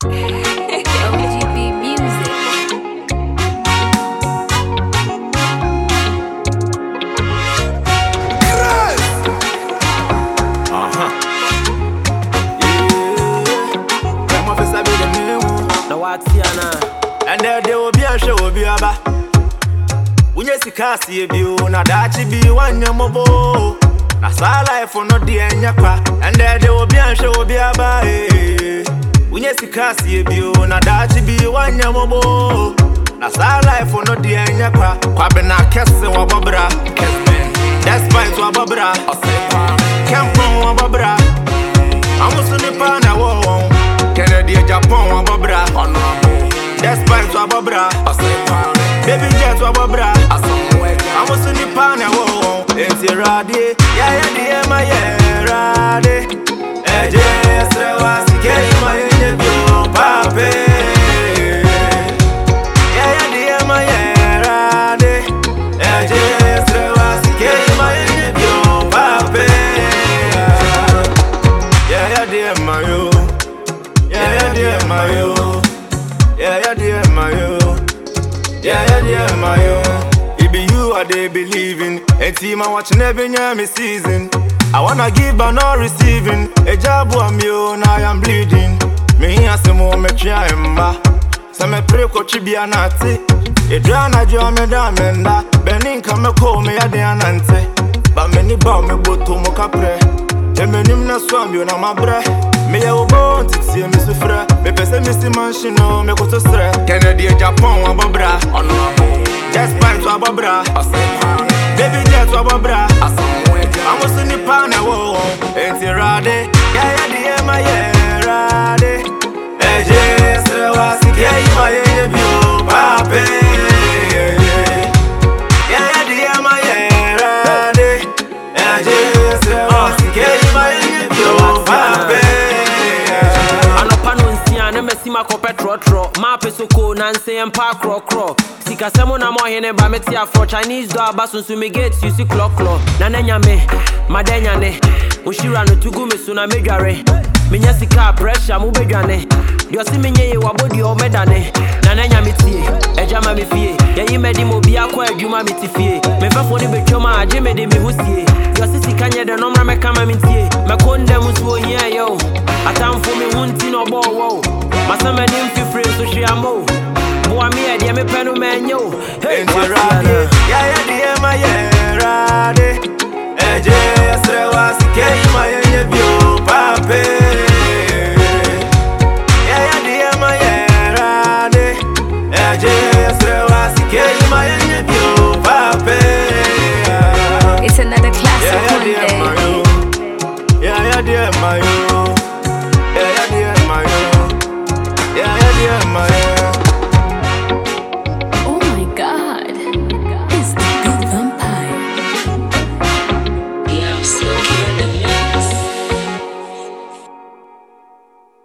OGB music. And there will be a show will be about. When you see Cassie, you na dachi be one yamobo. Na sa life for no the end yakwa. And there will be a show will be about. When you see Cassie, you na dachi be one yamobo. Na sa life for no the end yakwa. Kwabena kese wa babra. Despite wa babra. Kempon wa babra. Amusuni pa na wo. Kennedy Japan wa babra. Despite wa babra. Baby jet wa babra. Amusuni pa na wo. Enti radi. Ya di ma ye radi. Eje sewa sike ma ye bio pape. Ya di ma ye radi. Eje sewa sike ma ye bio pape. Ya di ma yo. Yeah, dear Mayo. Yeah, dear Mayo. Yeah, dear Mayo. It be you I they believe in. A team I watching every me season. I wanna give but not receiving. A job I'm you, now I'm bleeding. Me as a moment try emba. Some me pray ko chibia nati. A drana jo me damenda. Benin come call me a de anante. But many bow me go to mo capre. Emenim na swam yo na mabre. Me ya obo ntiti me sufra. Me pese me si manshino me koto stre. Kennedy Japan wa babra. Despite wa babra. Baby jet wa babra. Amusu ni pa na wo. Enti rade. Ya di ma ye rade. Eje se wa sike ma ye bio pape. Ya di ma ye rade. Eje se wa sike ma ye bio pape. Mesima ko petro ma pesoko na nse empa kro sika semo na mo hene ba metia for Chinese do abasun su me gate you see clock na nanya me madenya ne oshira no tugu me so na medware menya sika pressure mu bedwane dio si menye ye wabodi o medane na nanya me tie ejama me fie ye medi mo bia kwa adwuma me tifie me fafo ne betwoma age me de me husie dio si sika nye de no mra me kama me tie me konda mu so hia yo atamfo me hunti no bo wo masama nim fifre so hwiamo bo ami e de me penu menyo hey rade ya di ma ye rade eje sewa sike ma ye bio pape.